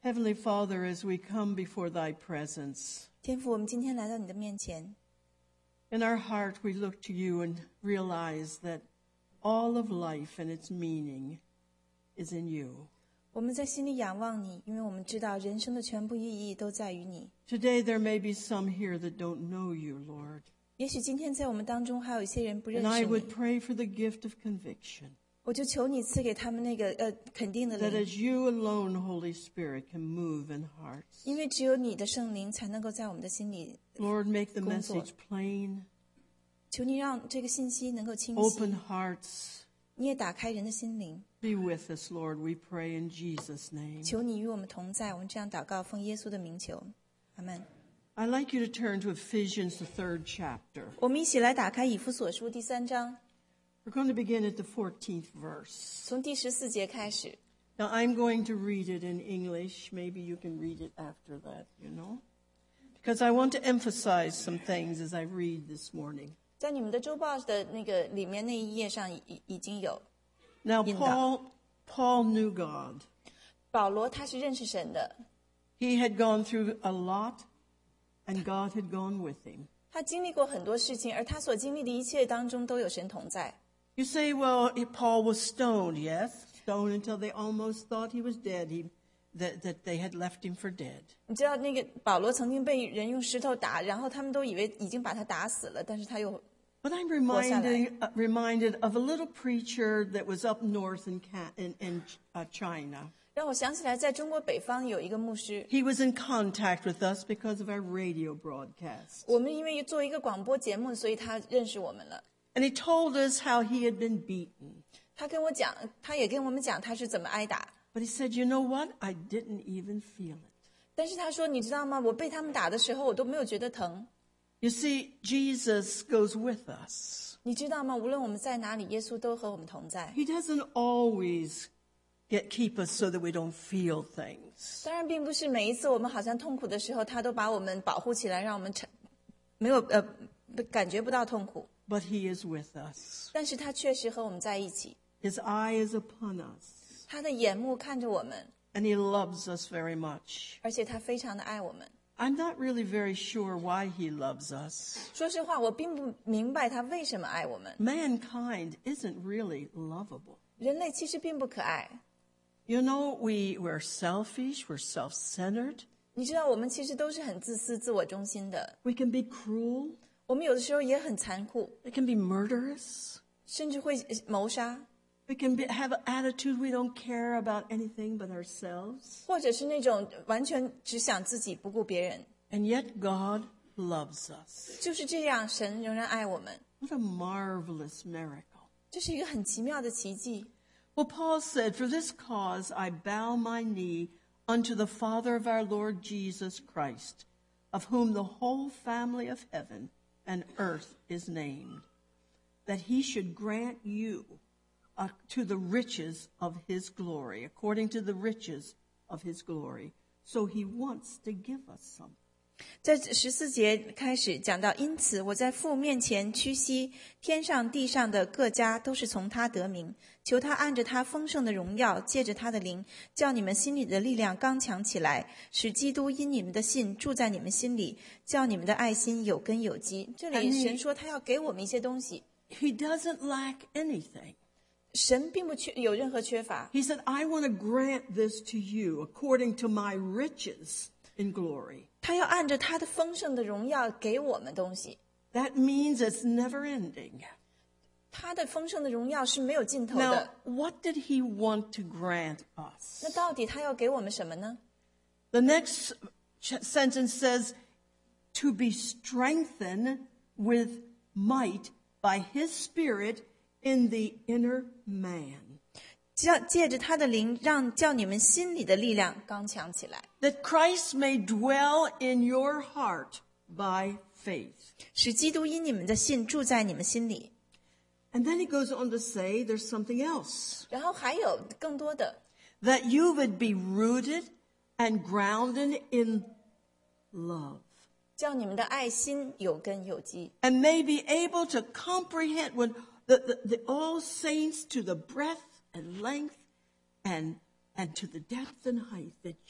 Heavenly Father, as we come before thy presence, 天父，我们今天来到你的面前， in our heart we look to you and realize that all of life and its meaning is in you. 我们在心里仰望你，因为我们知道人生的全部意义都在于你。 Today there may be some here that don't know you, Lord. 也许今天在我们当中还有一些人不认 And I 识 would 你， pray for the gift of conviction, 我就求你赐给他们那个肯定的 that 灵， as you alone, Holy Spirit, can move in hearts. 因为只有你的圣灵才能够在我们的心里。 Lord, make the 工作。 message plain, 求你让这个信息能够清 open 晰， hearts. 你也打开人的心灵。 Be with us, Lord, we pray in Jesus' name. 求你与我们同在，我们这样祷告，奉耶稣的名求，阿门。 I'd like you to turn to Ephesians, the 3rd chapter. 我们一起来打开以弗所书第3章， We're going to begin at the 14th verse. 从第14节开始。 Now, I'm going to read it in English. Maybe you can read it after that, because I want to emphasize some things as I read this morning. 在你们的周报的那个里面那一页上已经有 Now, 引导。 Paul knew God. 保罗他是认识神的， He had gone through a lot, and God had gone with him. 他经历过很多事情，而他所经历的一切当中都有神同在。 You say, well, Paul was stoned. Yes, stoned until they almost thought he was dead, that they had left him for dead. 你知道那个保罗曾经被人用石头打，然后他们都以为已经把他打死了，但是他又 But I'm 活下来。 reminded of a little preacher that was up north in China. 让我想起来，在中国北方有一个牧师， He was in contact with us because of our radio broadcast. 我们因为做一个广播节目，所以他认识我们了。 And he told us how he had been beaten. 他跟我讲，他也跟我们讲他是怎么挨打。 But he said, you know what? I didn't even feel it. 但是他说，你知道吗？我被他们打的时候，我都没有觉得疼。 You see, Jesus goes with us. 你知道吗？无论我们在哪里，耶稣都和我们同在。 He doesn't always keep us so that we don't feel things. 当然，并不是每一次我们好像痛苦的时候，他都把我们保护起来，让我们没有感觉不到痛苦。 But he is with us. 但是他确实和我们在一起， His eye is upon us. 他的眼目看着我们， And he loves us very much. 而且他非常的爱我们。 I'm not really very sure why he loves us. 说实话，我并不明白他为什么爱我们。 Mankind isn't really lovable. 人类其实并不可爱， You know, we're selfish, we're self-centered. 你知道，我们其实都是很自私、自我中心的。 We can be cruel. 我们有的时候也很残酷， We can be murderous. 甚至会谋杀， We can have an attitude we don't care about anything but ourselves. 或者是那种完全只想自己不顾别人。 And yet God loves us. 就是这样，神仍然爱我们， What a marvelous miracle. 这是一个很奇妙的奇迹。 Well, Paul said, for this cause I bow my knee unto the Father of our Lord Jesus Christ, of whom the whole family of heaven and earth is named, that he should grant you to the riches of his glory, according to the riches of his glory. So he wants to give us some. 在14节开始讲到，因此我在父面前屈膝，天上地上的各家都是从他得名，求他按着他丰盛的荣耀，借着他的灵，叫你们心里的力量刚强起来，使基督因你们的信住在你们心里，叫你们的爱心有根有基。这里神说他要给我们一些东西， He doesn't lack anything. 神并不有任何缺乏。 He said, I want to grant this to you according to my riches in glory. 他要按着他的丰盛的荣耀给我们东西， That means it's never ending. 他的丰盛的荣耀是没有尽头 Now, 的。 what did he want to grant us? 那到底他要给我们什么呢？ The next sentence says, to be strengthened with might by his Spirit in the inner man. 借着他的灵，叫你们心里的力量刚强起来， That Christ may dwell in your heart by faith. 使基督因你们的信住在你们心里。 And then he goes on to say there's something else. 然后还有更多的， That you would be rooted and grounded in love. 叫你们的爱心有根有基， And may be able to comprehend when the all saints to the breadth and length and to the depth and height, that you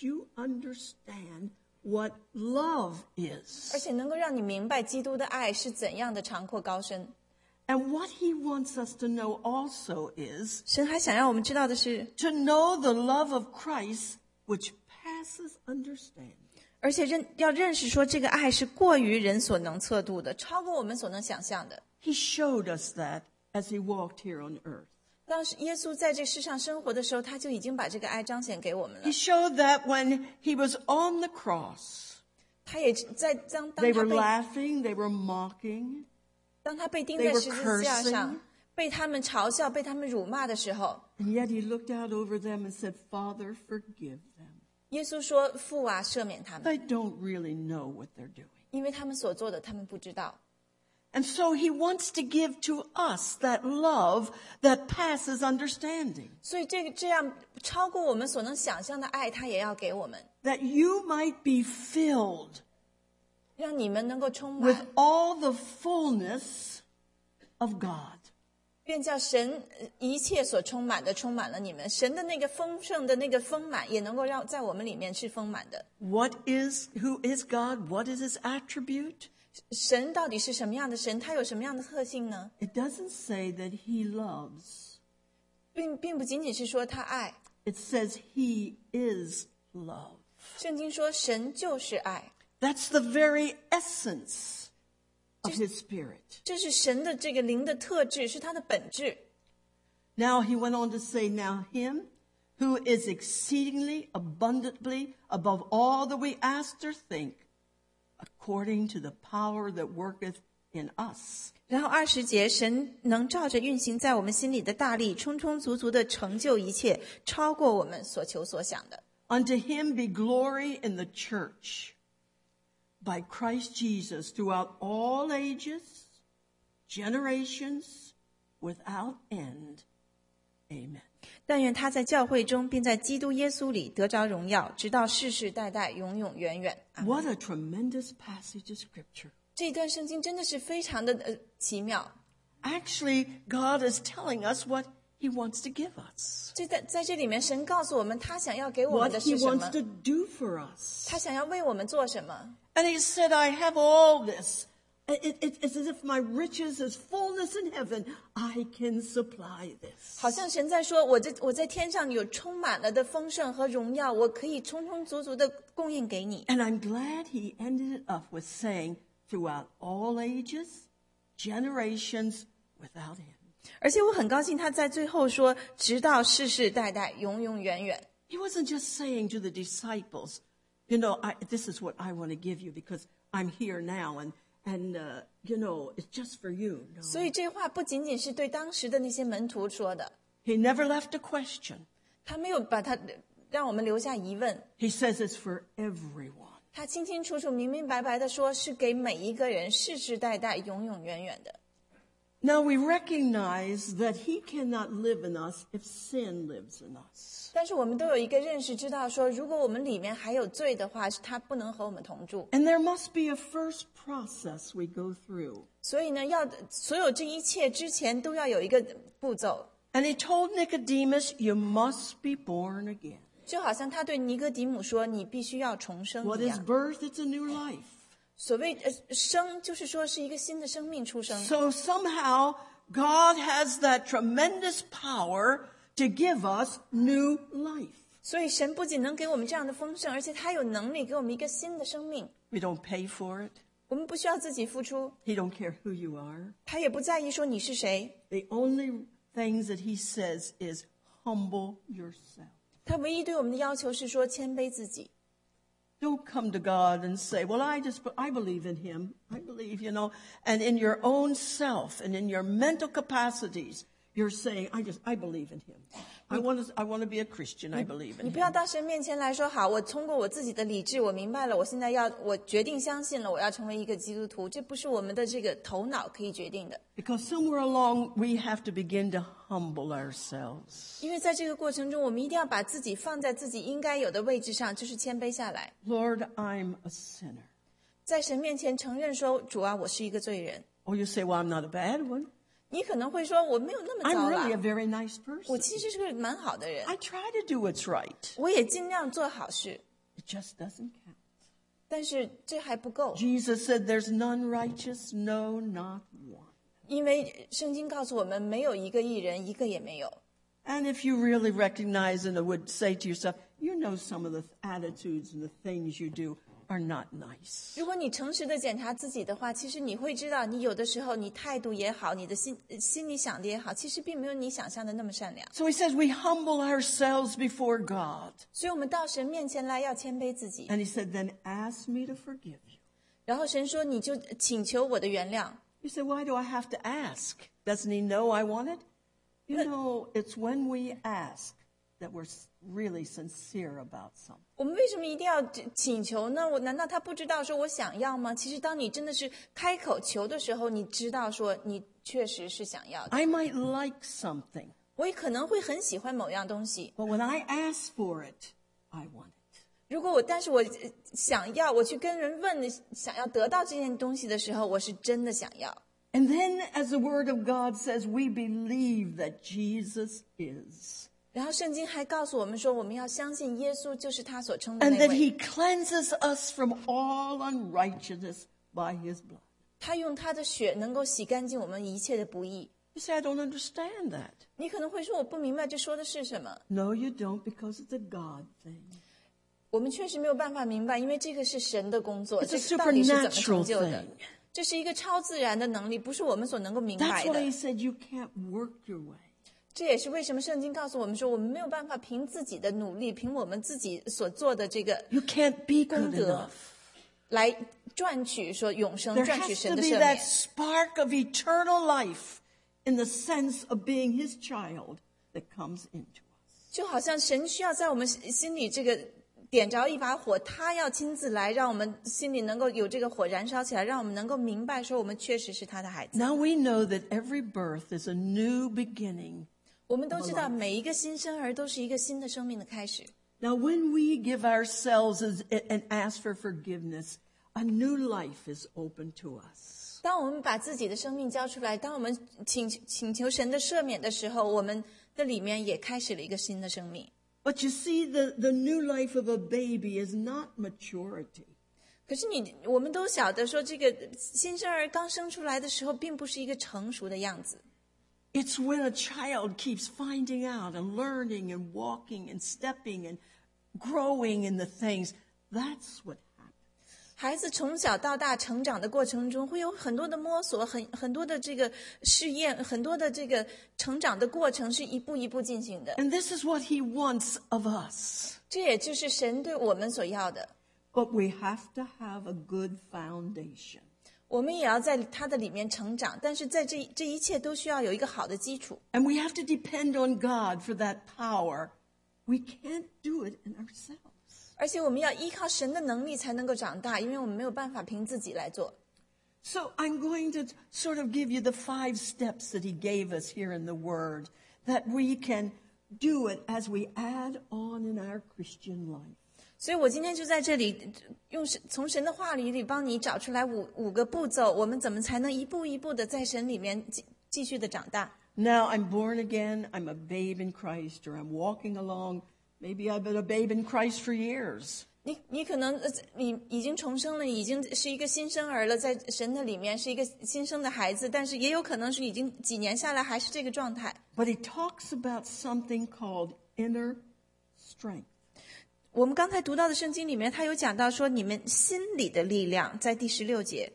understand what love 而 is. 且能够让你明白基督的爱是怎样的长阔高深。 And what he wants us to know also is 神还想让我们知道的是， to know the love of Christ which passes understanding. 而且要认识说这个爱是过于人所能测度的，超过我们所能想象的。 He showed us that as he walked here on earth. 当时耶稣在这世上生活的时候，他就已经把这个爱彰显给我们了 He。showed that when he was on the cross. 他也在当 They were 他 laughing, they were mocking. 被钉 They 在 were 十字架 cursing. 上，被他们嘲笑、被他们辱骂的时候， And yet he looked out over them and said, Father, forgive them. 耶稣说：“父啊，赦免他们， They don't really know what they're doing. 因为他们所做的，他们不知道。” And so he wants to give to us that love that passes understanding, 所以这样超过我们所能想象的爱，他也要给我们， that you might be filled 让你们能够充 with 满， all the fullness of God. 便叫神一切所充满的充满了你们。神的那个丰盛的那个丰满，也能够让在我们里面是丰满的。 Who is God? What is his attribute? 神到底是什么样的神？他有什么样的特性呢？ It doesn't say that he loves. 并不仅仅是说他爱， It says he is love. 圣经说神就是爱， That's the very essence of his spirit. 这是神的这个灵的特质，是他的本质。 Now he went on to say, now him who is exceedingly abundantly above all that we ask or think, according to the power that worketh in us. 然后20节，神能照着运行在我们心里的大力，充充足足的成就一切，超过我们所求所想的。 Unto him be glory in the church by Christ Jesus throughout all ages, generations, without end. Amen. 但愿他在教会中，并在基督耶稣里得着荣耀，直到世世代代，永永远远。阿们。 What a tremendous passage of scripture. 这一段圣经真的是非常的奇妙。 Actually, God is telling us what he wants to give us, 在这里面，神告诉我们，他想要给我们 what 的 he 是什 wants 么？ to do for us. 他想要为我们做什么？ And he said, I have all this. It's as if my riches is fullness in heaven. I can supply this. 好像神在说，我在天上有充满了的丰盛和荣耀，我可以充充足足的供应给你。 And I'm glad he ended it up with saying, throughout all ages, generations, without end. 而且我很高兴他在最后说，直到世世代代，永永远远。 He wasn't just saying to the disciples, this is what I want to give you because I'm here now and it's just for you. No. 所以这话不仅仅是对当时的那些门徒说的， He never left a question. 他没有把他让我们留下疑问， He says it's for everyone. 他清清楚楚、明明白白的说，是给每一个人，世世代代、永永远远的。 Now we recognize that he cannot live in us if sin lives in us. 但是我们都有一个认识，知道说，如果我们里面还有罪的话，他不能和我们同住。 And there must be a first process we go through. 所以呢，所有这一切之前都要有一个步骤。 And he told Nicodemus, you must be born again. 就好像他对尼哥底母说：“你必须要重生 What 一 is 样。 birth? It's a new life. ” 所谓生，就是说是一个新的生命出生。 So somehow God has that tremendous power to give us new life. 所以神不仅能给我们这样的丰盛，而且他有能力给我们一个新的生命。 We don't pay for it. 我们不需要自己付出， He don't care who you are. 他也不在意说你是谁。 The only things that he says is humble yourself. 他唯一对我们的要求是说谦卑自己。 Don't come to God and say, well, I believe in him. I believe, and in your own self and in your mental capacities, you're saying, I believe in him. I want to be a Christian. I believe 你 in 不要 him. 到神面前来说好，我通过我自己的理智，我明白了，我现在我决定相信了，我要成为一个基督徒。这不是我们的这个头脑可以决定的， Because somewhere along, we have to begin to humble ourselves. 因为在这个过程中，我们一定要把自己放在自己应该有的位置上，就是谦卑下来， Lord, I'm a sinner. 在神面前承认说：“主啊，我是一个罪人。 Or you say, well, I'm not a bad one. ” 你可能会说：“我没有那么 I'm 糟 really a 啦， very nice 我 person. 其实是个蛮好的人， I try to do what's right. 我也尽量做好事。” It just doesn't count. 但是这还不够， Jesus said, there's none righteous, no, not one. 因为圣经告诉我们，没有一个义人，一个也没有。 And if you really recognize and would say to yourself, you know some of the attitudes and the things you do are not nice. 如果你诚实的检查自己的话，其实你会知道，你有的时候你态度也好，你的心里想的也好，其实并没有你想象的那么善良。 So he says we humble ourselves before God. 所以我们到神面前来要谦卑自己， And he said, then ask me to forgive you. 然后神说你就请求我的原谅。 You say, why do I have to ask? Doesn't he know I want it? You know, it's when we ask that we're really sincere about something. 我们为什么一定要请求呢？难道他不知道说我想要吗？其实当你真的是开口求的时候，你知道说你确实是想要的。 I might like something, 我也可能会很喜欢某样东西， but when I ask for it, I want it. 但是我想要，我去跟人问想要得到这件东西的时候，我是真的想要。 And then, as the Word of God says, we believe that Jesus is. 然后圣经还告诉我们说，我们要相信耶稣就是他所称的 And 那 that 位， he cleanses us from all unrighteousness by his blood. 他用他的血能够洗干净我们一切的不义。 You say, I don't understand that. 你可能会说我不明白这说的是什么。 No, you don't, because it's a God thing. 我们确实没有办法明白，因为这个是神的工作， It's a 这个到底是怎么 supernatural 成就的 thing.？ 这是一个超自然的能力，不是我们所能够明白 That's why 的 he。said you can't work your way. 这也是为什么圣经告诉我们说，我们没有办法凭自己的努力，凭我们自己所做的这个 You can't be good 功德 enough. 来赚取说永生， There 赚取 has 神 to 的 be 赦 that 免。 spark of eternal life in the sense of being his child that comes into us. 就好像神需要在我们心里这个点着一把火，他要亲自来，让我们心里能够有这个火燃烧起来，让我们能够明白说我们确实是他的孩子。 Now we know that every birth is a new beginning. 我们都知道，每一个新生儿都是一个新的生命的开始。 Now when we give ourselves and ask for forgiveness, a new life is open to us. 当我们把自己的生命交出来，当我们请求神的赦免的时候，我们的里面也开始了一个新的生命。 But you see, the new life of a baby is not maturity. 可是我们都晓得说，这个新生儿刚生出来的时候，并不是一个成熟的样子。 It's when a child keeps finding out and learning and walking and stepping and growing in the things. That's what happens. 孩子从小到大成长的过程中，会有很多的摸索，很多的这个试验，很多的这个成长的过程是一步一步进行的。 And this is what he wants of us. 这也就是神对我们所要的。 But we have to have a good foundation. 我们也要在他的里面成长，但是在这一切都需要有一个好的基础。 And we have to depend on God for that power. We can't do it in ourselves. 而且我们要依靠神的能力才能够长大，因为我们没有办法凭自己来做。 So I'm going to sort of give you the 5 steps that he gave us here in the Word that we can do it as we add on in our Christian life. 所以我今天就在这里从神的话语里帮你找出来五个步骤，我们怎么才能一步一步的在神里面继续的长大。 Now I'm born again, I'm a babe in Christ, or I'm walking along. Maybe I've been a babe in Christ for years. 你可能你已经重生了，已经是一个新生儿了，在神的里面是一个新生的孩子，但是也有可能是已经几年下来还是这个状态。 But he talks about something called inner strength. 我们刚才读到的圣经里面，他有讲到说你们心里的力量，在第16节。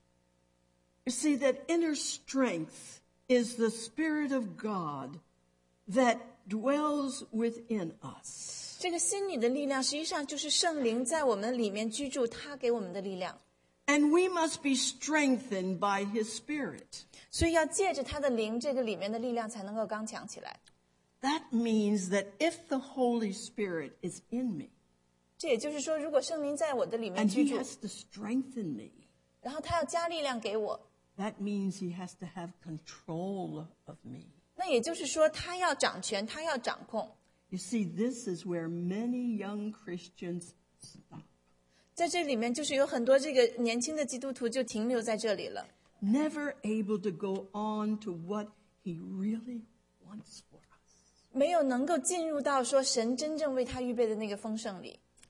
You see, that inner strength is the Spirit of God that dwells within us. 这个心里的力量，实际上就是圣灵在我们里面居住，他给我们的力量。 And we must be strengthened by his Spirit. 所以要借着他的灵，这个里面的力量才能够刚强起来。 That means that if the Holy Spirit is in me, 这也就是说，如果圣灵在我的里面 and 居 he 住， has to strengthen me, 然后他要加力量给我， that means he has to have control of me. 那也就是说，他要掌权，他要掌控。 You see, this is where many young Christians stop. 在这里面，就是有很多这个年轻的基督徒就停留在这里了， Never able to go on to what he really wants for us. 没有能够进入到说神真正为他预备的那个丰盛里。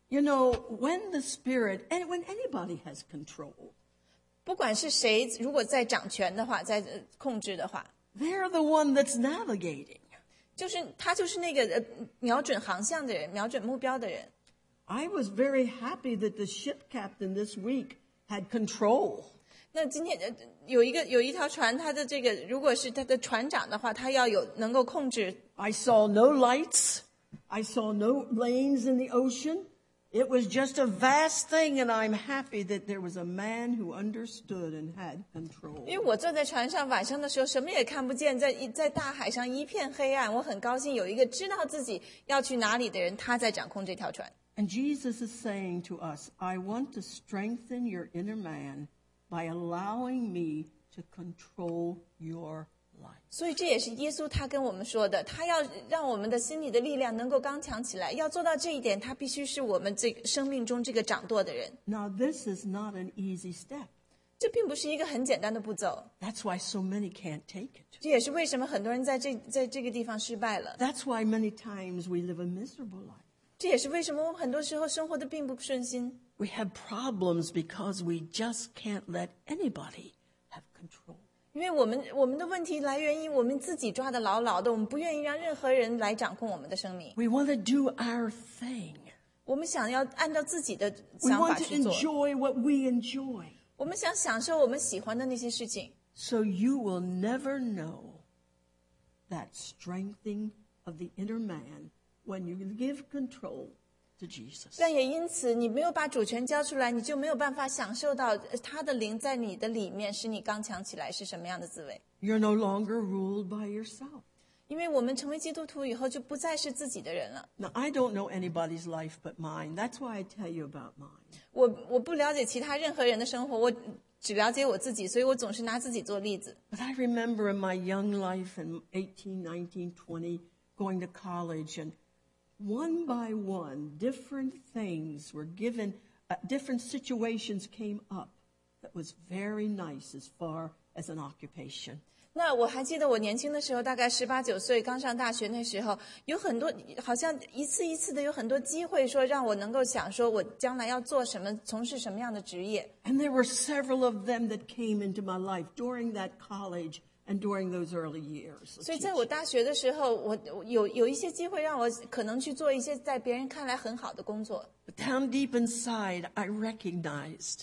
You know, when the Spirit, and when anybody has control, 不管是谁，如果在掌权的话，在控制的话， they're the one that's navigating. 他就是那个瞄准航向的人，瞄准目标的人。 I was very happy that the ship captain this week had control. 那今天有一条船，它的这个如果是它的船长的话，他要能够控制。 I saw no lights. I saw no lanes in the ocean. It was just a vast thing, and I'm happy that there was a man who understood and had control. 因为我坐在船上，晚上的时候什么也看不见，在大海上一片黑暗。我很高兴有一个知道自己要去哪里的人，他在掌控这条船。 And Jesus is saying to us, I want to strengthen your inner man by allowing me to control your life. 所以这也是耶稣他跟我们说的，他要让我们的心里的力量能够刚强起来。要做到这一点，他必须是我们这个生命中这个掌舵的人。 Now, this is not an easy step. 这并不是一个很简单的步骤， That's why so many can't take it. 这也是为什么很多人在这个地方失败了。 That's why many times we live a miserable life. 这也是为什么我们很多时候生活的并不顺心。 We have problems because we just can't let anybody have control. 因为我们的问题来源于我们自己抓得牢牢的，我们不愿意让任何人来掌控我们的生命。 We want to do our thing. 我们想要按照自己的 We 想法 want to 去做， enjoy what we enjoy. 我们想享受我们喜欢的那些事情。 So you will never know that strengthening of the inner man when you give control to Jesus. 但也因此，你没有把主权交出来，你就没有办法享受到他的灵在你的里面，使你刚强起来是什么样的滋味。 You're no longer ruled by yourself. 因为我们成为基督徒以后，就不再是自己的人了。 Now, I don't know anybody's life but mine. That's why I tell you about mine. 我不了解其他任何人的生活，我只了解我自己，所以我总是拿自己做例子。 But I remember in my young life in 18, 19, 20, going to college, and one by one, different things were given, different situations came up that was very nice as far as an occupation. 那我还记得我年轻的时候，大概18、19岁，刚上大学那时候，有很多好像一次一次的有很多机会，说让我能够想说我将来要做什么，从事什么样的职业。 And there were several of them that came into my life during that college and during those early years. of 所以在 teaching. 我大学的时候，我有一些机会让我可能去做一些在别人看来很好的工作。 But down deep inside, I recognized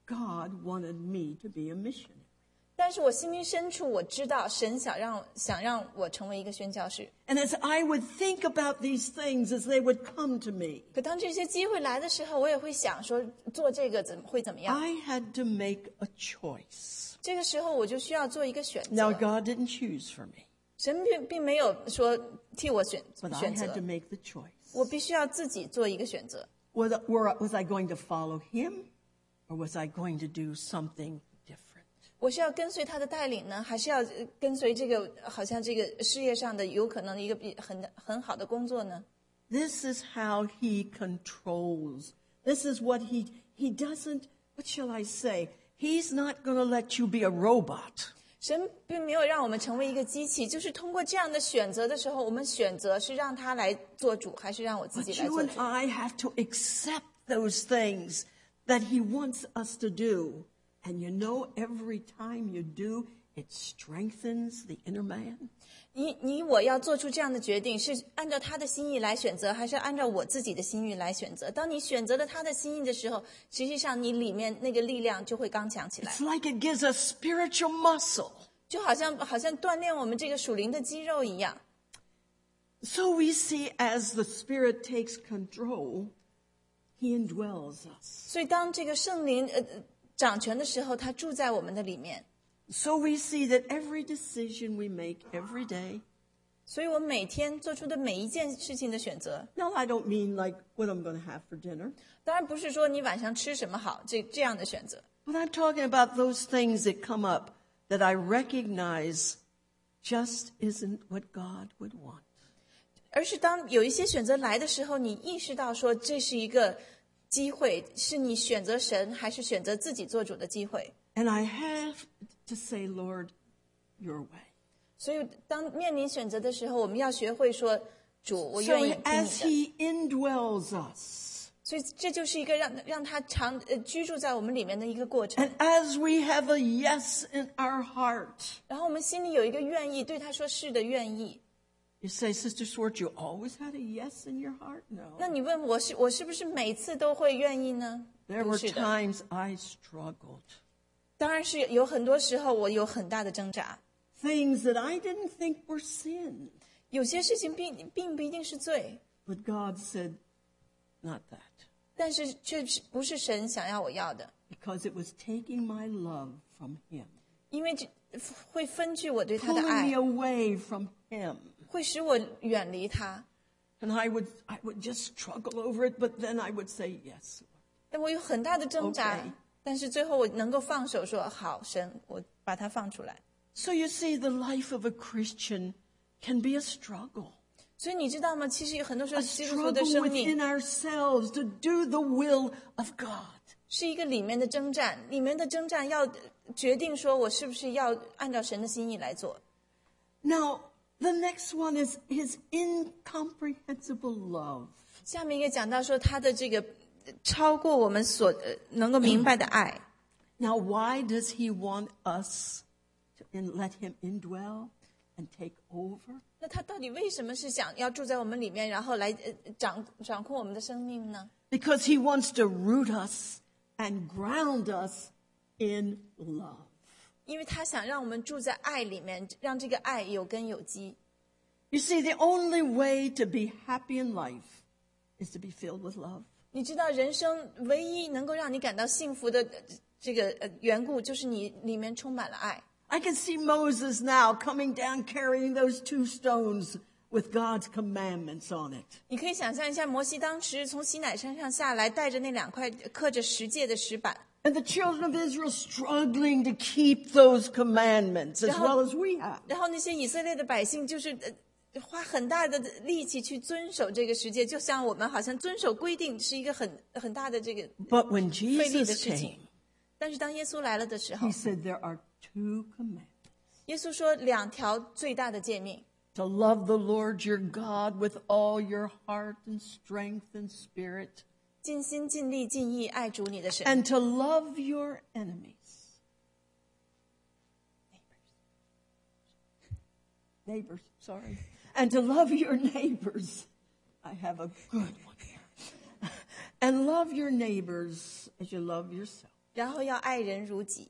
God wanted me to be a missionary. 但是我心灵深处我知道，神想让我成为一个宣教士。 And as I would think about these things as they would come to me, 可当这些机会来的时候，我也会想说做这个会怎么样？ I had to make a choice. 这个时候我就需要做一个选 Now, 择。 God didn't choose for me, 神并没有说替我选 but I 选 had 择 to，make the choice. 我必须要自己做一个选择。 Was I going to follow him, or was I going to do something different? 我是要跟随他的带领呢，还是要跟随这个好像这个事业上的有可能一个很好的工作呢？ This is how he controls. This is what he doesn't, what shall I say? He's not going to let you be a robot. 神并没有让我们成为一个机器，就是通过这样的选择的时候，我们选择是让他来做主，还是让我自己 But 来 you 做 and 主？ I have to accept those things that he wants us to do. And you know, every time you do, it strengthens the inner man. 我要做出这样的决定，是按照他的心意来选择，还是按照我自己的心意来选择？当你选择了他的心意的时候，实际上你里面那个力量就会刚强起来， It's like it gives us spiritual muscle. 就好像锻炼我们这个属灵的肌肉一样。 So we see as the Spirit takes control, he indwells us. 所以当这个圣灵掌权的时候，他住在我们的里面。 So we see that every decision we make every day. 所以我每天做出的每一件事情的选择， Now, I don't mean like what I'm going to have for dinner, 当然不是说你晚上吃什么好这样的选择， but I'm talking about those things that come up that I recognize just isn't what God would want. 而是当有一些选择来的时候，你意识到说这是一个机会，是你选择神还是选择自己做主的机会。 And I have to say, Lord, your way. 所以当面临选择的时候，我们要学会说主，我 So 愿意听 as 你的。 he indwells us, 所以这就是一个让他居住在我们里面的一个过程。 And as we have a yes in our heart, 然后我们心里有一个愿意，对他说是的愿意。 you say, Sister Schwartz, you always had a yes in your heart? No. 那你问我是不是每次都会愿意呢？ There 不 were 是的， times I struggled. 当然是有很多时候我有很大的挣扎， Things that I didn't think were sin. 有些事情并不一定是罪， But God said, not that. 但是却不是神想要我要的， Because it was taking my love from Him. 因为会分据我对他的 Pulling 爱 me，away from Him. 会使我远离他。 And I would just struggle over it, but then I would say, yes. 但我有很大的挣扎 Okay. 但是最后我能够放手说好，神，我把它放出来。 So you see, the life of a Christian can be a struggle. 所以你知道吗？其实有很多时候 A 基督徒的 struggle 生 within 命 ourselves to do the will of God. 是一个里面的征战，里面的征战要决定说我是不是要按照神的心意来做。 Now, the next one is His incomprehensible love. 下面一个讲到说他的这个超过我们所能够明白的爱。 Now, why does He want us to let Him indwell and take over? 那他到底为什么是想要住在我们里面，然后来掌控我们的生命呢？ Because He wants to root us and ground us in love. 因为他想让我们住在爱里面，让这个爱有根有基。 You see, the only way to be happy in life is to be filled with love. 你知道，人生唯一能够让你感到幸福的这个缘故，就是你里面充满了爱。 I can see Moses now coming down carrying those 2 stones with God's commandments on it. 你可以想象一下，摩西当时从西乃山上下来，带着那2块刻着十诫的石板， And the children of Israel struggling to keep those commandments as well as we have. 然后那些以色列的百姓就是花很大的力气去遵守这个十诫，就像我们好像遵守规定是一个很大的这个 But when 费力的 Jesus 事情 came,。 但是当耶稣来了的时候 He，said there are 2 commandments. 耶稣说2条最大的诫命， To love the Lord your God with all your heart and strength and spirit. 尽心尽力尽意爱主你的神， And to love your enemies. Neighbors, sorry. And to love your neighbors. I have a good one here. And love your neighbors as you love yourself. 然后要爱人如己。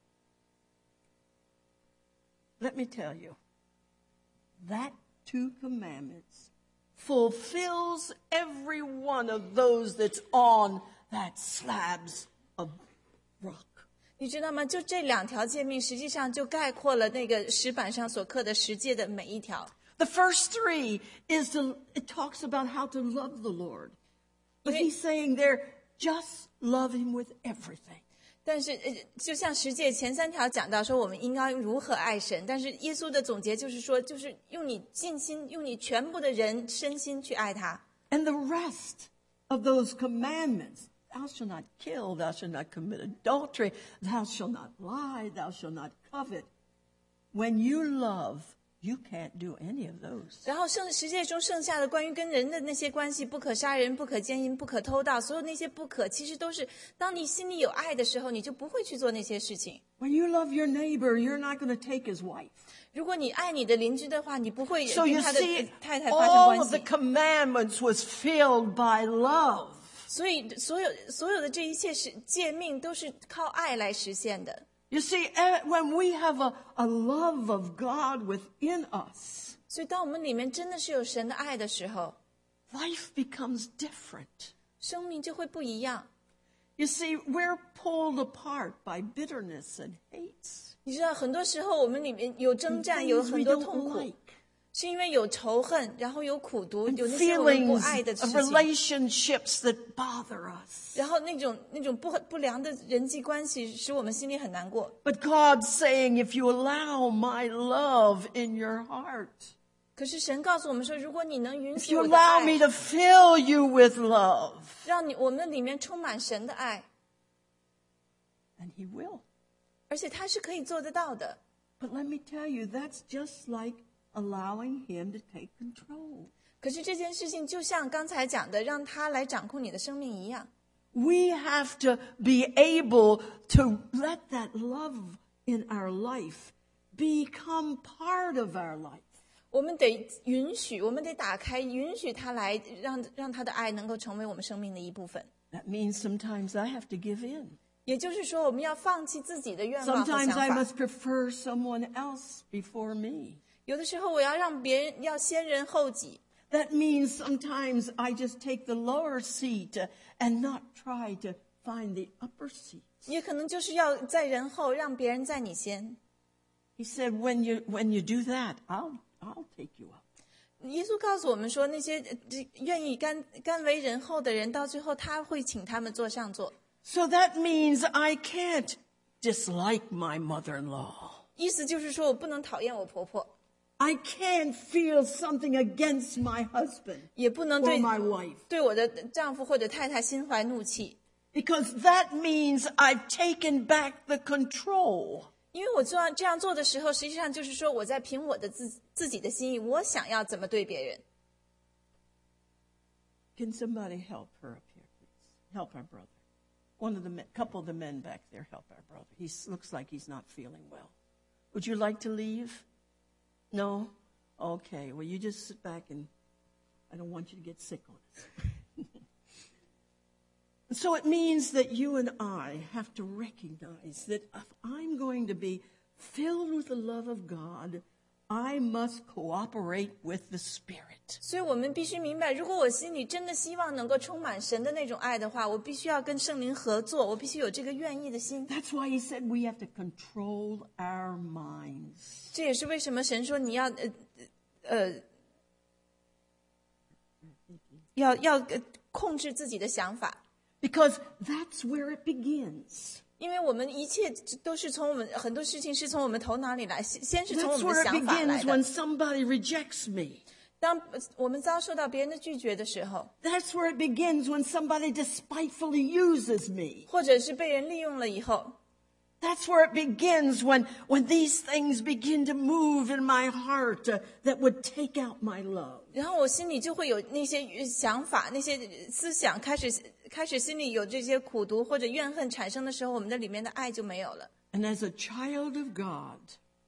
Let me tell you, that 2 commandments fulfills every one of those that's on that slabs of rock. 你知道吗？就这2条诫命，实际上就概括了那个石板上所刻的十诫的每一条。 The first 3 it talks about how to love the Lord. But he's saying there, just love him with everything. 但是就像十诫前3条讲到说我们应该如何爱神，但是耶稣的总结就是说，就是用你尽心，用你全部的人身心去爱他。 And the rest of those commandments, thou shalt not kill, thou shalt not commit adultery, thou shalt not lie, thou shalt not covet. When you love, you can't do any of those. 然后十诫中剩下的关于跟人的那些关系，不可杀人，不可奸淫，不可偷盗，所有那些不可，其实都是当你心里有爱的时候，你就不会去做那些事情。 When you love your neighbor, you're not going to take his wife. 如果你爱你的邻居的话，你不会 So 跟 you 他的 see, 太太发生 all 关 of the 系。 commandments was filled by love. 所以所有的这一切诫命都是靠爱来实现的。 You see, when we have a love of God within us, 所以当我们里面真的是有神的爱的时候， life becomes different. 生命就会不一样。 You see, we're pulled apart by bitterness and hates. 你知道，很多时候我们里面有征战，有 Things 很 we 多 don't 痛苦， like. 是因为有仇恨，然后有苦毒， And 有那些我们不 feelings 爱的事 of 情， relationships that bother us. 然后那种不良的人际关系使我们心里很难过。 But God's saying, if you allow my love in your heart, 可是神告诉我们说，如果你能允 if 许 you 我的 allow me 爱， to fill you with love, 让我们里面充满神的爱， and he will. 而且他是可以做得到的。 But let me tell you, that's just like allowing him to take control. 可是这件事情就像刚才讲的，让他来掌控你的生命一样。 We have to be able to let that love in our life become part of our life. 我们得允许，我们得打开，允许他来，让他的爱能够成为我们生命的一部分。 That means sometimes I have to give in. 也就是说，我们要放弃自己的愿望和想 Sometimes I 法。 must prefer someone else before me. 有的时候，我要让别人要先人后己。 That means sometimes I just take the lower seat and not try to find the upper seat. 也可能就是要在人后，让别人在你先。 He said, when you do that, I'll take you up. 耶稣告诉我们说，那些愿意甘为人后的人，到最后他会请他们坐上座。 So that means I can't dislike my mother-in-law. 意思就是说我不能讨厌我婆婆， I can't feel something against my husband 也不能 or my wife. 对我的丈夫或者太太心怀怒气， Because that means I've taken back the control. 因为我这样做的时候，实际上就是说我在凭我的自己的心意，我想要怎么对别人。 Can somebody help her up here, please? Help our brother. Couple of the men back there help our brother. He looks like he's not feeling well. Would you like to leave? No? Okay. Well, you just sit back and I don't want you to get sick on us. So it means that you and I have to recognize that if I'm going to be filled with the love of God, I must cooperate with the Spirit. 所以我们必须明白，如果我心里真的希望能够充满神的那种爱的话，我必须要跟圣灵合作，我必须有这个愿意的心。 That's why he said we have to control our minds. 这也是为什么神说你要控制自己的想法， Because that's where it begins. 因为我们一切都是从我们很多事情是从我们头脑里来，先是从我 That's 们的 where it 想法来 begins 的。 when somebody rejects me. 当我们遭受到别人的拒绝的时候， That's where it begins when somebody despitefully uses me. 或者是被人利用了以后， That's where it begins when these things begin to move in my heart that would take out my love. 然后我心里就会有那些想法、那些思想，开始心里有这些苦毒或者怨恨产生的时候，我们的里面的爱就没有了。 And as a child of God,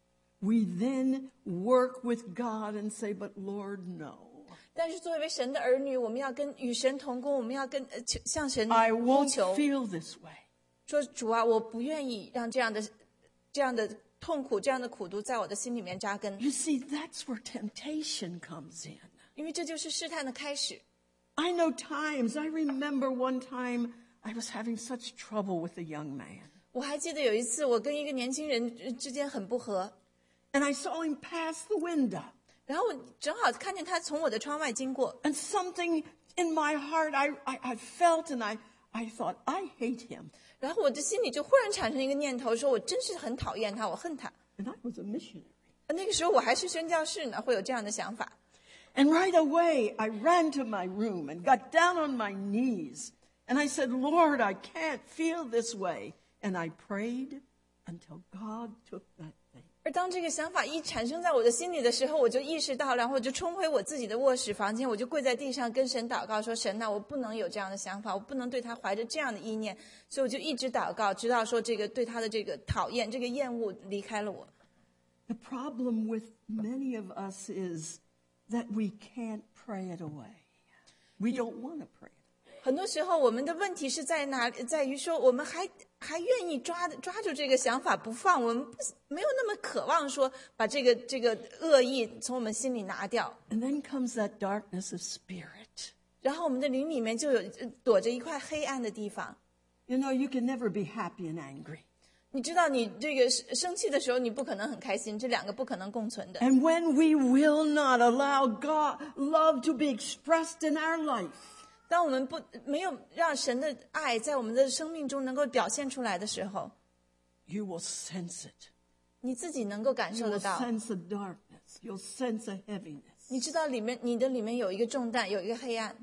we then work with God and say, but Lord, no. 但是作为神的儿女，我们要与神同工，我们要向神 I 呼 won't 求， feel this way. 说主啊，我不愿意让这样的痛苦、这样的苦毒在我的心里面扎根， You see, that's where temptation comes in. 因为这就是试探的开始。 I know times, I remember one time I was having such trouble with a young man. 我还记得有一次，我跟一个年轻人之间很不和， And I saw him pass the window. 然后我正好看见他从我的窗外经过， And something in my heart I felt and I thought, I hate him. 然后我的心里就忽然产生一个念头，说我真是很讨厌他，我恨他。 And I was a missionary. 那个时候我还是宣教士呢，会有这样的想法。 And right away, I ran to my room and got down on my knees. And I said, Lord, I can't feel this way. And I prayed until God took that thing. 而当这个想法一产生在我的心里的时候，我就意识到，然后我就冲回我自己的卧室房间，我就跪在地上跟神祷告说，神呐，我不能有这样的想法，我不能对他怀着这样的意念，所以我就一直祷告，直到说这个对他的这个讨厌、这个厌恶离开了我。 The problem with many of us is that we can't pray it away. We don't want to pray it. 很多时候我们的问题是在哪里？在于说我们还愿意抓住这个想法不放，我们没有那么渴望说把这个恶意从我们心里拿掉。 And then comes that darkness of spirit. 然后我们的灵里面就有躲着一块黑暗的地方。 You know, you can never be happy and angry. 你知道，你这个生气的时候，你不可能很开心，这两个不可能共存的。 And when we will not allow God love to be expressed in our life, 当我们没有让神的爱在我们的生命中能够表现出来的时候， you will sense it. 你自己能够感 You 受得 will 到。 sense a darkness. You'll sense a heaviness. 你知道你的里面有一个重担，有一个黑暗。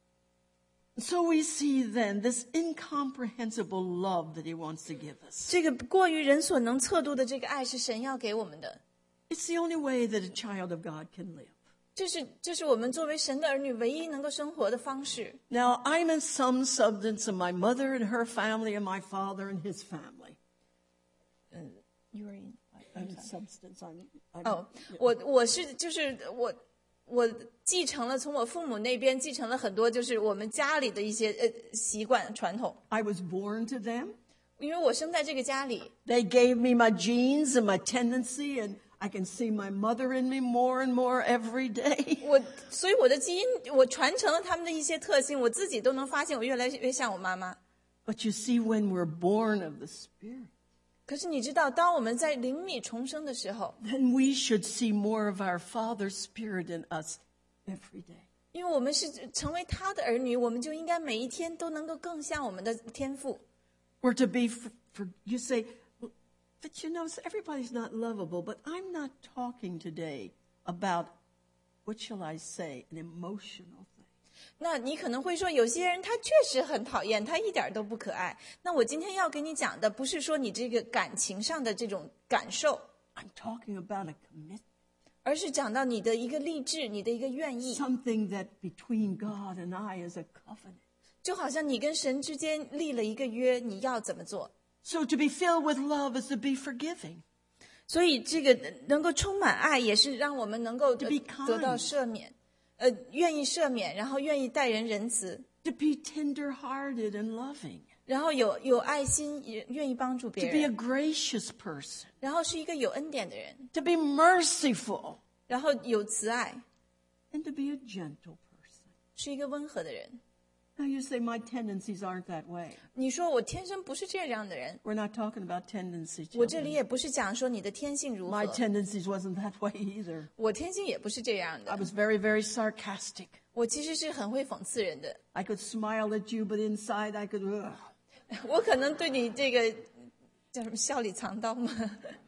So we see then this incomprehensible love that he wants to give us. 这个过于人所能测度的这个爱是神要给我们的， It's the only way that a child of God can live. 这是我们作为神的儿女唯一能够生活的方式。 Now, I'm in some substance of my mother and her family and my father and his family. You're in I'm substance. I'm 哦，我是就是我继承了从我父母那边继承了很多就是我们家里的一些习惯传统， I was born to them. 因为我生在这个家里， They gave me my genes and my tendency, and I can see my mother in me more and more every day. 所以我的基因我传承了他们的一些特性，我自己都能发现我越来越像我妈妈。 But you see, when we're born of the Spirit, 可是你知道，当我们在灵里重生的时候， then we should see more of our Father's Spirit in us every day. 因为我们是成为他的儿女，我们就应该每一天都能够更像我们的天父。 We're to be, you say, but you know, everybody's not lovable. But I'm not talking today about, what shall I say, an emotional thing. 那你可能会说，有些人他确实很讨厌，他一点都不可爱。那我今天要给你讲的，不是说你这个感情上的这种感受， I'm talking about a commitment. 而是讲到你的一个立志，你的一个愿意， Something that between God and I is a covenant. 就好像你跟神之间立了一个约，你要怎么做。 So to be filled with love is to be forgiving. 所以这个能够充满爱，也是让我们能够 To be kind. 得到赦免，愿意赦免，然后愿意待人仁慈， To be tender-hearted and loving. 然后有爱心，也愿意帮助别 To be a 人， gracious person. 然后是一个有恩典的人， To be merciful. 然后有慈爱， And to be a gentle person. 是一个温和的人。 Now you say, my tendencies aren't that way. 你说我天生不是这样的人， We're not talking about tendencies. 我这里 children. 也不是讲说你的天性如 My 何， tendencies wasn't that way either. 我天性也不是这样 I 的， was very, very sarcastic. 我其实是很会讽刺人的， I could smile at you, but inside I could... 我可能对你这个叫什么笑里藏刀吗？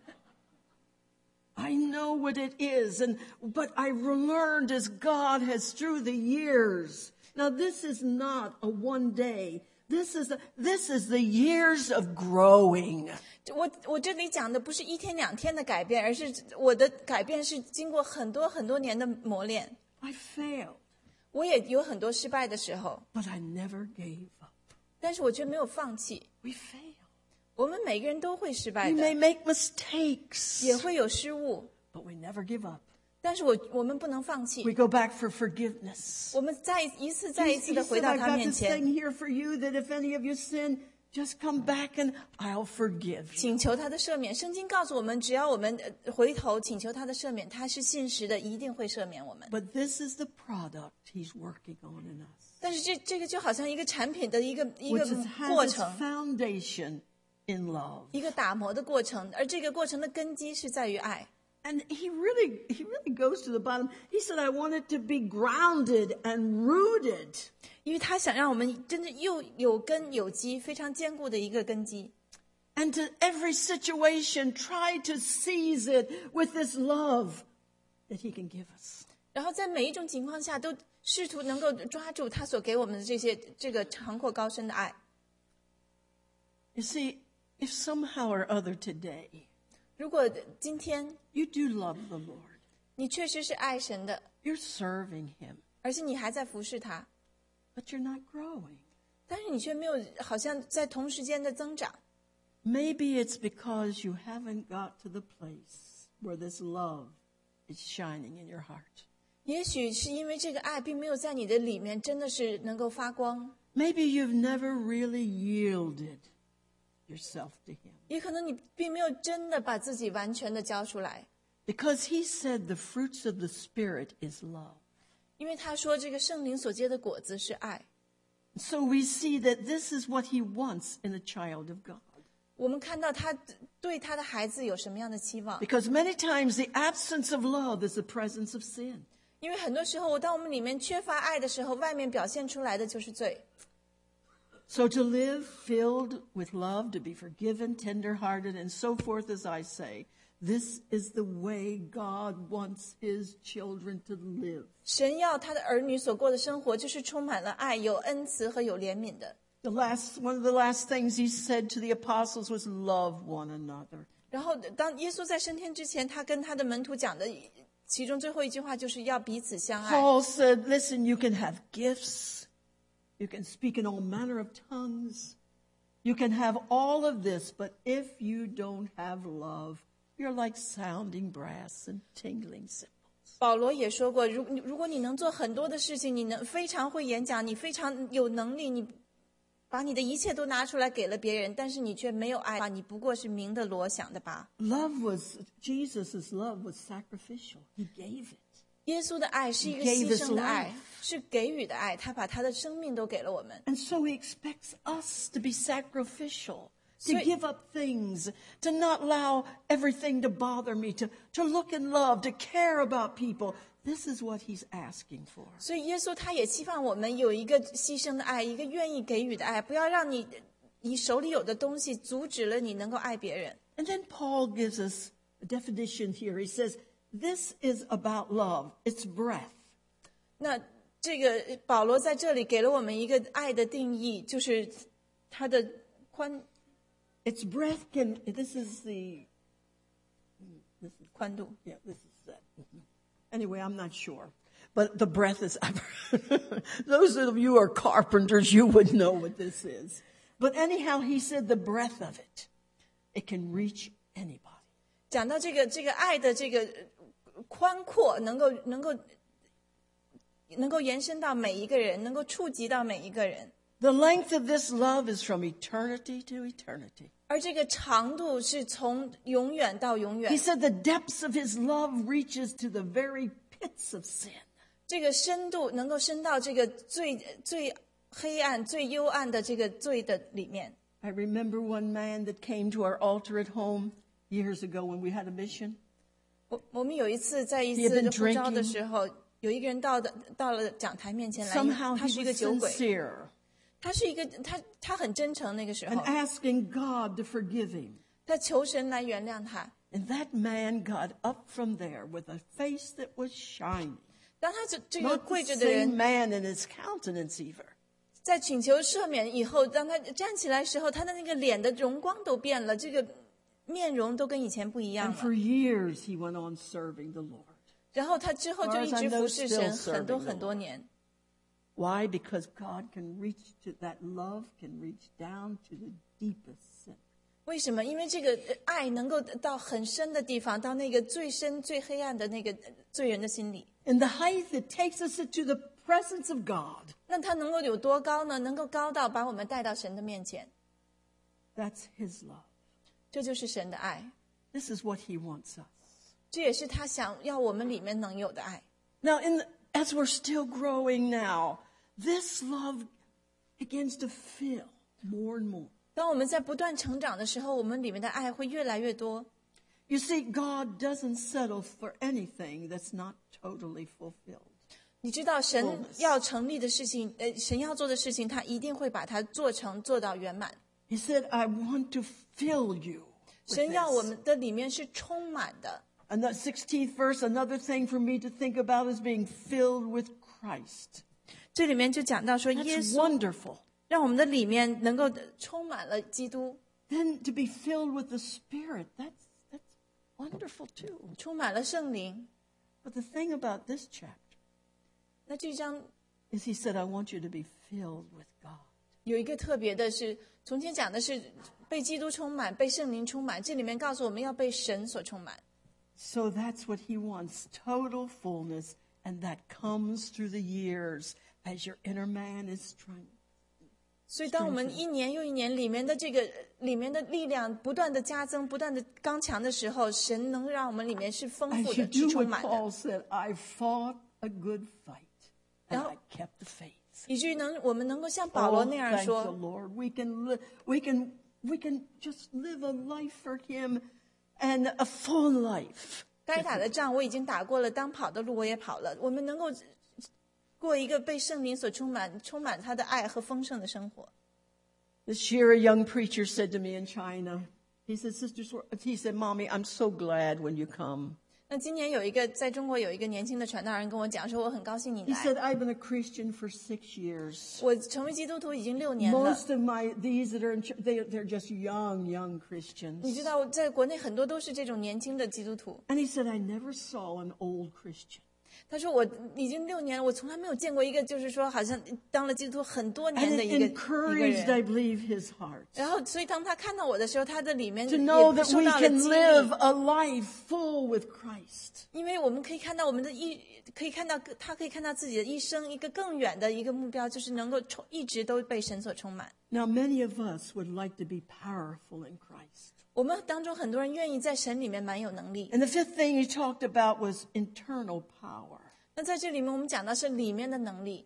I know what it is, but I learned as God has through the years. Now, this is not a one day. This is the years of growing. 我这里讲的不是一天两天的改变，而是我的改变是经过很多很多年的磨练。 I failed, 我也有很多失败的时候， but I never gave up. 但是我却没有放弃。 We fail. 我们每个人都会失败 We may 的， make mistakes, 也会有失误， but we never give up. 但是我们不能放弃 We。go back for forgiveness. 我们再一次再一 He 次的 said, 回到 I've 他 got 面 this 前， thing here for you that if any of you sin, just come back and I'll forgive you. 请求他的赦免。圣经告诉我们，只要我们回头请求他的赦免，他是信实的，一定会赦免我们。 But this is the product he's working on in us, 但是这个就好像一个产品的一个 which 过 has its 程， foundation in love. 一个打磨的过程，而这个过程的根基是在于爱。 And he really goes to the bottom. He said, I want it to be grounded and rooted. 因为他想让我们真正又有根有基，非常坚固的一个根基。 And to every situation, try to seize it with this love that he can give us. 然后在每一种情况下，都试图能够抓住他所给我们的这个长阔高深的爱。 You see, if somehow or other today, 如果今天 you do love the Lord, 你确实是爱神的， you're serving him, 而且你还在服侍他， but you're not growing. 但是你却没有好像在同时间的增长。 Maybe it's because you haven't got to the place where this love is shining in your heart. 也许是因为这个爱并没有在你的里面真的是能够发光， Maybe you've never really yielded yourself to him. 也可能你并没有真的把自己完全的交出来， Because he said the fruits of the Spirit is love. 因为他说这个圣灵所结的果子是爱。 So we see that this is what he wants in a child of God. 我们看到他对他的孩子有什么样的期望， Because many times the absence of love is the presence of sin. 因为很多时候当我们里面缺乏爱的时候，外面表现出来的就是罪。 So to live filled with love, to be forgiven, tender-hearted, and so forth, as I say, this is the way God wants his children to live. 神要他的儿女所过的生活，就是充满了爱、有恩慈和有怜悯的。 One of the last things he said to the apostles was, love one another. 然后当耶稣在升天之前，他跟他的门徒讲的其中最后一句话就是要彼此相爱。 Paul said, listen, you can have gifts. You can speak in all manner of tongues. You can have all of this, but if you don't have love, you're like sounding brass and tingling cymbals. 保罗也说过，如果你能做很多的事情，你能非常会演讲，你非常有能力，你把你的一切都拿出来给了别人，但是你却没有爱，你不过是鸣的锣响的吧。 Jesus' love was sacrificial. He gave it. 耶稣的爱是一个 He gave 牺 his 牲的爱， life. 是给予的爱，他把他的生命都给了我们。 And so he expects us to be sacrificial, to So- give up things, to not allow everything to bother me, to look in love, to care about people. This is what he's asking for. 所以耶稣他也希望我们有一个牺牲的爱，一个愿意给予的爱，不要让你手里有的东西阻止了你能够爱别人。 And then Paul gives us a definition here. He says, this is about love. It's breath. 那这个保罗在这里给了我们一个爱的定义，就是他的宽 Its breath this is 宽度。 yeah, this is that. Anyway, I'm not sure. But the breath is, those of you who are carpenters, you would know what this is. But anyhow, he said the breath of it, it can reach anybody. 讲到这个爱的这个宽阔，能够延伸到每一个人，能够触及到每一个人。 The length of this love is from eternity to eternity. 而这个长度是从永远到永 He 远， said the depths of his love reaches to the very pits of sin. 这个深度能够深到这个最黑暗、最幽暗的这个罪的里面。 I remember one man that came to our altar at home years ago when we had a mission. 我们有一次在一 He had 次 been 呼召的时候，有一个人到了讲台面前来， Somehow 他 he 是一个 was 酒鬼， sincere 他是一个他很真诚，那个时 and 候 asking God to forgive him. 他求神来原谅他。 And that man got up from there with a face that was shining. 当他这个 Not the 跪着的 same 人 man in his countenance either. 在请求赦免以后，当他站起来的时候，他的那个脸的容光都变了，这个面容都跟以前不一样 And 了。 for years he went on serving the Lord. 然后他之后就一直服侍 As I 神 know, still 很多 serving the 很多年。 Why? Because God can reach to that love can reach down to the deepest sin. 为什么？因为这个爱能够到很深的地方，到那个最深最黑暗的那个罪人的心里。 In the height that takes us into the presence of God. 那他能够有多高呢？能够高到把我们带到神的面前， That's his love. 这就是神的爱， This is what he wants us. 这也是他想要我们里面能有的爱。 Now, as we're still growing now, this love begins to fill more and more. 当我们在不断成长的时候，我们里面的爱会越来越多。 You see, God doesn't settle for anything that's not totally fulfilled. 你知道，神要成立的事情，神要做的事情，他一定会把它做到圆满。 He said, I want to fill you with 神要我 this. 们的里面是充满的。 And the 16th verse, another thing for me to think about is being filled with Christ. 这里面就讲到说，耶 That's 稣 wonderful. 让我们的里面能够充满了基督， Then to be filled with the Spirit, that's wonderful too. 充满了圣灵。 But the thing about this chapter 那这一章 is he said, I want you to be filled with God. 有一个特别的是，从前讲的是被基督充满，被圣灵充满，这里面告诉我们要被神所充满。 So that's what he wants, total fullness, and that comes through the years as your inner man is strengthened. 所以，当我们一年又一年里面的里面的力量不断的加增、不断的刚强的时候，神能让我们里面是丰富 As you 的、是 do 充 what 满的， Paul said, I fought a good fight, and Now- I kept the faith. 以至于我们能够像保罗 Oh, 那样 thank the 说， Lord. We can just live a life for him and a full life. 该打的仗我已经打过了，当跑的路我也跑了。我们能够过一个被圣灵所充满他的爱和丰盛的生活。 This year, a young preacher said to me in China, he said, Mommy, I'm so glad when you come. 那今年在中国有一个年轻的传道人跟我讲说，我很高兴你 He 来。 said, I've been a Christian for 6 years. 我成为基督徒已经6年了。 Most of these that are in church, they're just young Christians. 你知道，在国内很多都是这种年轻的基督徒。 And he said, I never saw an old Christian. 他说我已经6年了，我从来没有见过一个就是说好像当了基督徒很多年 And 的 it 一个 encouraged, 人。 I believe, his heart. 然后，所以当他看到我的时候，他的里面 To know 也 that 受 we 到了 can 激 live 励， a life full with Christ. 因为我们可以看到我们的他可以看到自己的一生一个更远的一个目标，就是能够一直都被神所充满。 Now, many of us would like to be powerful in Christ. 我们当中很多人愿意在神里面蛮有能力。 And the fifth thing he talked about was internal power. 那在这里面，我们讲到是里面的能力。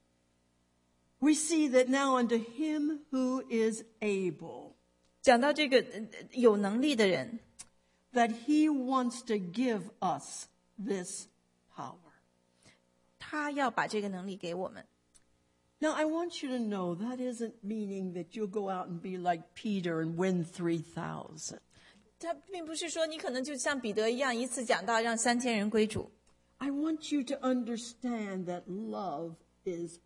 We see that now unto him who is able, 讲到这个有能力的人， that he wants to give us this power. 他要把这个能力给我们。 Now, I want you to know that isn't meaning that you'll go out and be like Peter and win 3,000. 他并不是说你可能就像彼得一样，一次讲道让3000人归主。 I want you to understand that love is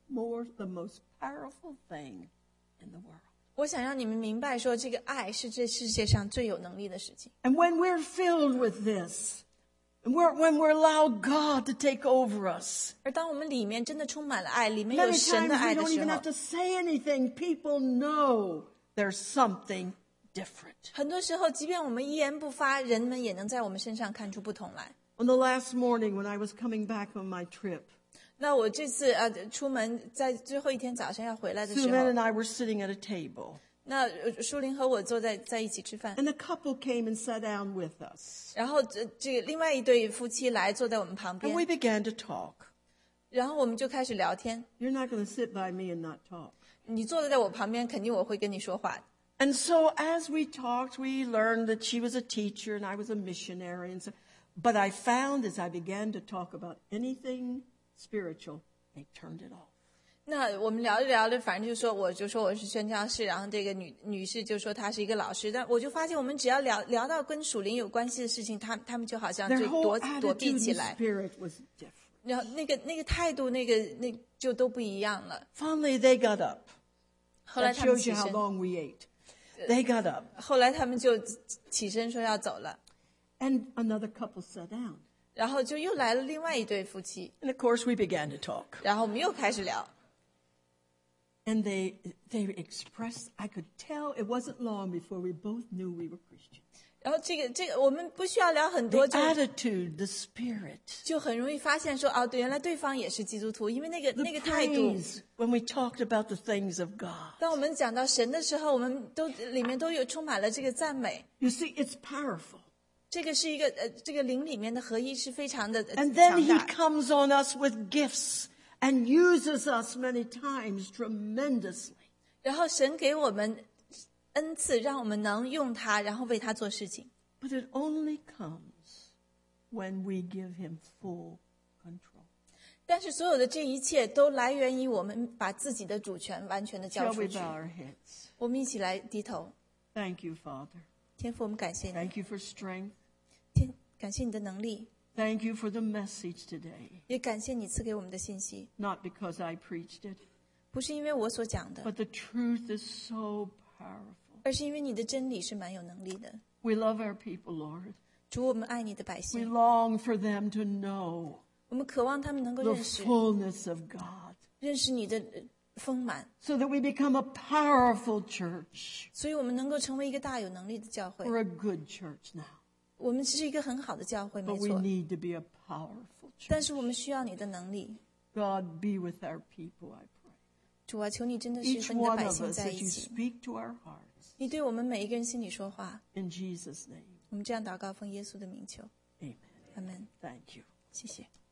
the most powerful thing in the world. 我想让你们明白说，这个爱是这世界上最有能力的事情。 And when we're filled with this, and when we're allowed God to take over us, 而当我们里面真的充满了爱，里面有 many 神的 times 爱 we 的 don't 时 even 候 have，to say anything. People know there's something different. 很多时候，即便我们一言不发，人们也能在我们身上看出不同来。 On the last morning when I was coming back on my trip, 那我这次出门，在最后一天早上要回来的时 Suman 候， and I were sitting at a table, 那舒林和我坐在一起吃饭， and a couple came and sat down with us. 然后这个另外一对夫妻来坐在我们旁 And we 边， began to talk. 然后我们就开始聊天。 You're not going to sit by me and not talk. 你坐在我旁边，肯定我会跟你说话。 And so as we talked, we learned that she was a teacher and I was a missionary. And so, but I found as I began to talk about anything spiritual, they turned it off. 那我们聊着聊着，反正我就说我是宣教士，然后这个女士就说她是一个老师。但我就发现，我们只要聊到跟属灵有关系的事情，他们就好像 Their 就 whole 躲避 attitude 起 and 来， spirit was different. 然后那个态度，那就都不一样了。 Finally, they got up. 后来 That 他们 shows 起 you how 身， long we ate. They got up. 后来他们就起身说要走了， And another couple sat down. 然后就又来了另外一对夫妻， And of course, we began to talk. 然后我们又开始聊。 And they expressed, I could tell it wasn't long before we both knew we were Christians. 然后这个我们不需要聊很 The 多， attitude, the spirit, 就很容易发现说对，原来对方也是基督徒，因为那个 the 态度。 praise when we talked about the things of God. 当我们讲到神的时候，我们里面都有充满了这个赞美。 You see, it's powerful. 这个是一个这个灵里面的合一是非常的 And then 强 he 大。 comes on us with gifts and uses us many times tremendously. 然后神给我们恩赐，让我们能用它，然后为他做事情。 But it only comes when we give him full control. 但是所有的这一切都来源于我们把自己的主权完全的交 Shall 出 we 去。 bow our heads? 我们一起来低头， Thank you, Father. 天父，我们感谢你， Thank you for strength. 感谢你的能力， Thank you for the message today. 也感谢你赐给我们的信息， Not because I preached it, 不是因为我所讲的， but the truth is so powerful. 而是因为你的真理是蛮有能力的。 We love our people, Lord. 主，我们爱你的百 We 姓， long for them to know 我们渴望他们能够 the 认识 fullness of God, 你的丰满， so that we become a powerful church. 所以我们能够成为一个大有能力的教会。 We're a good church now, 我们是一个很好的教会，没 but we 错， need to be a powerful 但 church. 是我们需要你的能力。 God, be with our people, I pray. 主啊，求你真的是 Each 和你的 one 百 of 姓 us 在 as 一 you 起， speak to our hearts. 你对我们每一个人心里说话。 In Jesus' name, 我们这样祷告，奉耶稣的名求， amen. 阿门。 Thank you. 谢谢。